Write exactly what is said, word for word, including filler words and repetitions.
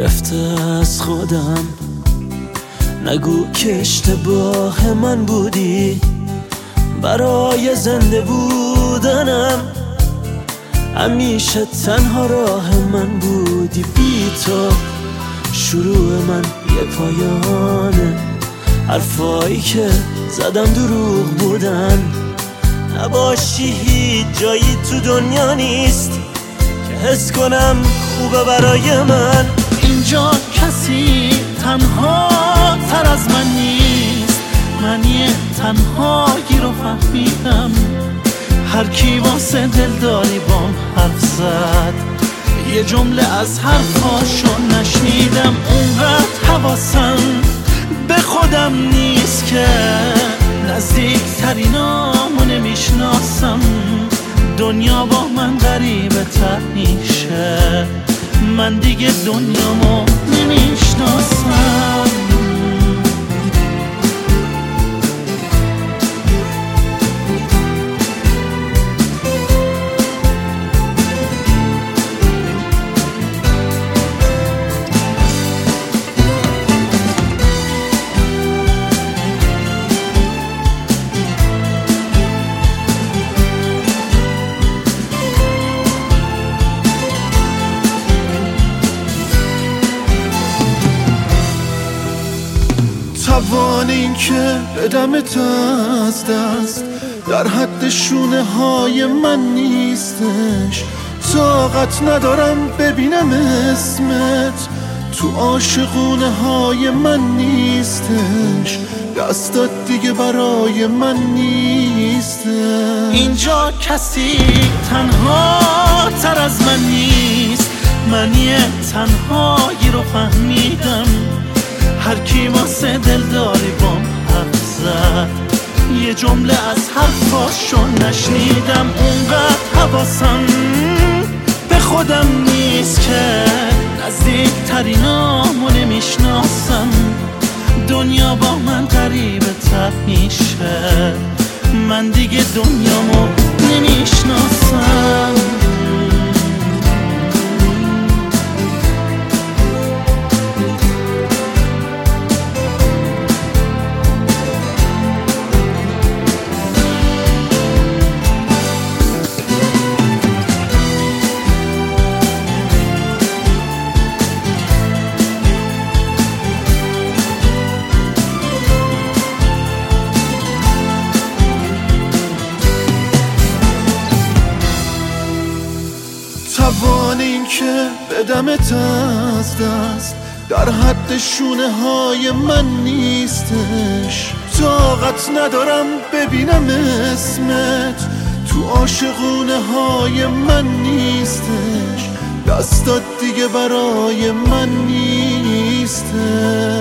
گرفته از خودم. نگو که اشتباه من بودی، برای زنده بودنم همیشه تنها راه من بودی. بی تو شروع من یه پایانه، حرفایی که زدم دروغ بودن. نباشی هیچ جایی تو دنیا نیست که حس کنم خوبه برای من. اینجا کسی تنها تر از من نیست، من یه تنهایی رو فهمیدم. هر کی واسه دلداری بام حرف زد، یه جمله از حرفاشو نشنیدم. اونقدر حواسم به خودم نیست که نزدیک ترینامو نمیشناسم. دنیا با من غریبه تر میشه، من دیگه دنیامو نمیشناسم. توان این که بدمت از دست در حد شونه های من نیستش. طاقت ندارم ببینم اسمت تو عاشقونه های من نیستش. دستات دیگه برای من نیستش. اینجا کسی تنها تر از من نیست، من یه تنهایی رو فهمیدم. هر کی واسه دلداری بام حرف زد، یه جمله از حرفاشو نشنیدم. اونقدر حواسم به خودم نیست که نزدیک ترینامو نمیشناسم. دنیا با من غریبه تر میشه، من دیگه دنیامو نمیشناسم. توان این که بدمت از دست در حد شونه های من نیستش. طاقت ندارم ببینم اسمت تو عاشقونه های من نیستش. دستات دیگه برای من نیستش.